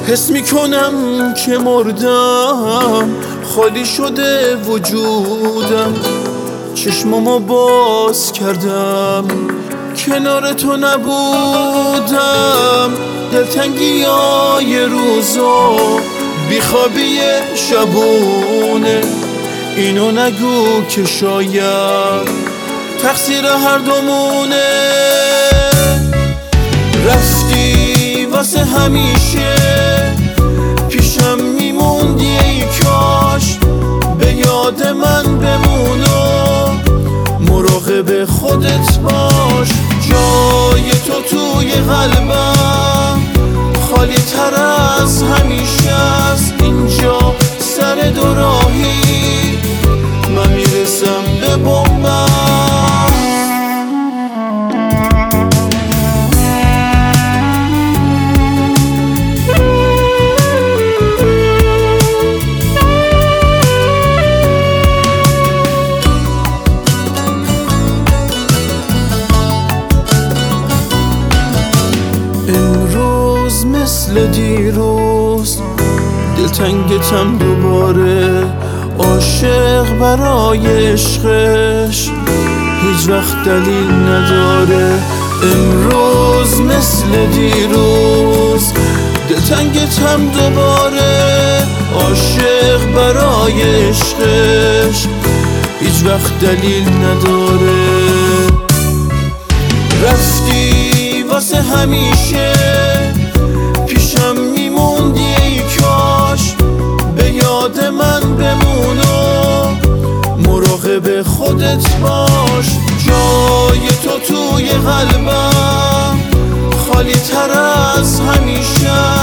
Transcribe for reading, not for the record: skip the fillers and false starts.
حس میکنم که مردم، خالی شده وجودم. چشمامو باز کردم، کنار تو نبودم. دلتنگی های روزا، بیخوابی شبونه. اینو نگو که شاید تقصیر هر دومونه. رفتی واسه همیشه، پیشم میموندی ای کاش به یاد من بمونو. مراقب خودت باش، جای تو توی قلبم خالی تر از همیشه است. اینجا سر دوراهی من میرسم به بومم. امروز مثل دیروز دلتنگتم دوباره. عاشق برای عشقش هیچ وقت دلیل نداره. امروز مثل دیروز دلتنگتم دوباره. عاشق برای عشقش هیچ وقت دلیل نداره. رفتی واسه همیشه، پیشم میموندی ای کاش به یاد من بمونو. مراقب خودت باش، جای تو توی قلبم خالی تر از همیشه.